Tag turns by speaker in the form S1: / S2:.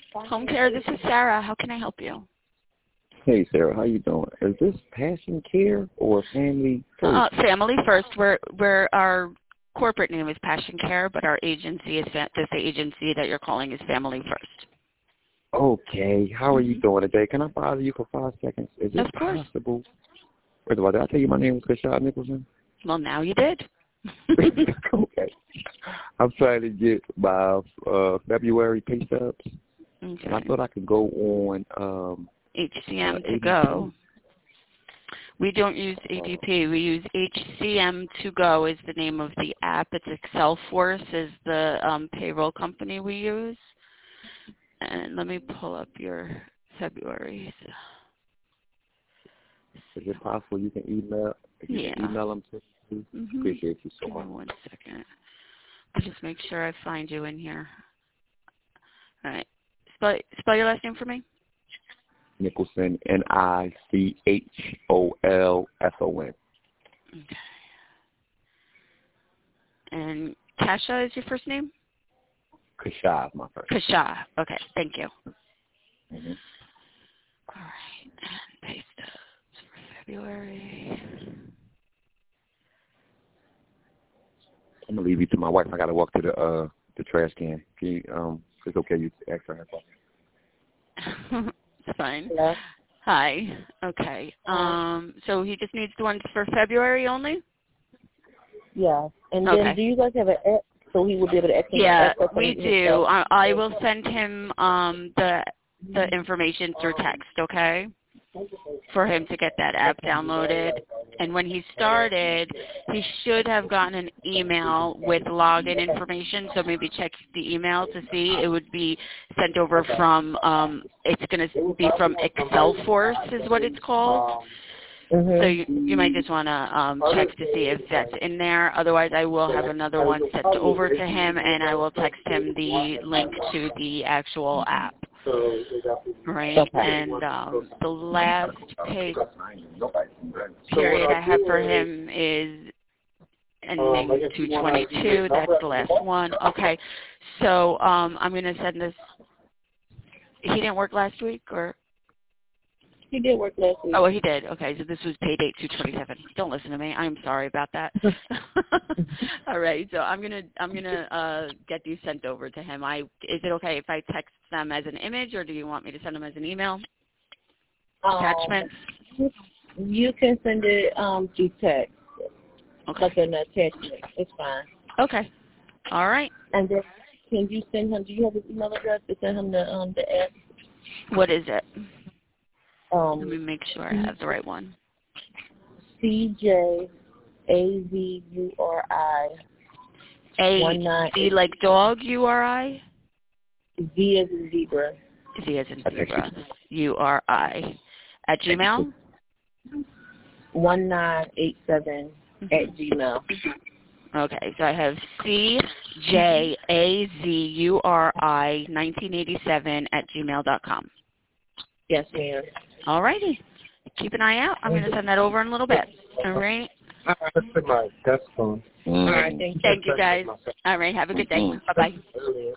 S1: Home care, this is Sarah. How can I help you?
S2: Hey, Sarah, how you doing? Is this Passion Care or Family First?
S1: Family First. Our corporate name is Passion Care, but our agency is the agency that you're calling is Family First.
S2: Okay. How are you doing today? Can I bother you for 5 seconds? Is it possible? First of all, did I tell you my name was Kashad Nicholson?
S1: Well, now you did.
S2: Okay. I'm trying to get my February pay stubs.
S1: Okay.
S2: And I thought I could go on
S1: HCM to go. We don't use ADP. We use HCM to go is the name of the app. It's Excelforce is the payroll company we use. And let me pull up your February.
S2: Is it possible you can email? If you can email them to me, appreciate you so much.
S1: Give me 1 second. I'll just make sure I find you in here. All right. Spell your last name for me.
S2: Nicholson, Nichholson.
S1: Okay. And Kasha is your first name?
S2: Kashad, my first.
S1: Kasha. Okay. Thank you.
S2: Mm-hmm.
S1: All right. And pay stubs for February.
S2: I'm gonna leave you to my wife. I gotta walk to the trash can. Can you, it's okay. You ask her.
S1: It's fine.
S3: Yeah.
S1: Hi. Okay. So he just needs the ones for February only?
S3: Yeah. And then do you guys have an app so he will be able to access?
S1: Yeah, we do. I will send him the information through text, okay? For him to get that app downloaded. And when he started, he should have gotten an email with login information, so maybe check the email to see. It would be sent over from, it's going to be from Excelforce is what it's called. So you might just want to check to see if that's in there. Otherwise, I will have another one sent over to him, and I will text him the link to the actual app. Right, and the last pay period I have for him is ending 2/22. That's the last one. Okay, so I'm going to send this. He didn't work last week, or?
S3: He did work last week.
S1: Oh, well, he did. Okay, so this was pay date 2/27. Don't listen to me. I'm sorry about that. All right, so I'm gonna get these sent over to him. Is it okay if I text them as an image, or do you want me to send them as an email? Attachment.
S3: You can send it through text.
S1: Okay.
S3: Like an attachment. It's fine.
S1: Okay. All right.
S3: And then can you send him? Do you have his email address to send him the app?
S1: What is it? Let me make sure I have the right one.
S3: CJAZURI.
S1: C like dog, URI?
S3: Z as in zebra.
S1: Z as in zebra. URI. At Gmail?
S3: 1987 at Gmail.
S1: Okay, so I have CJAZURI 1987 at gmail.com.
S3: Yes, ma'am.
S1: All righty. Keep an eye out. I'm going to send that over in a little bit. All right?
S3: That's my desk phone. All right, thank you.
S1: Thank you, guys. All right, have a good day. Bye-bye.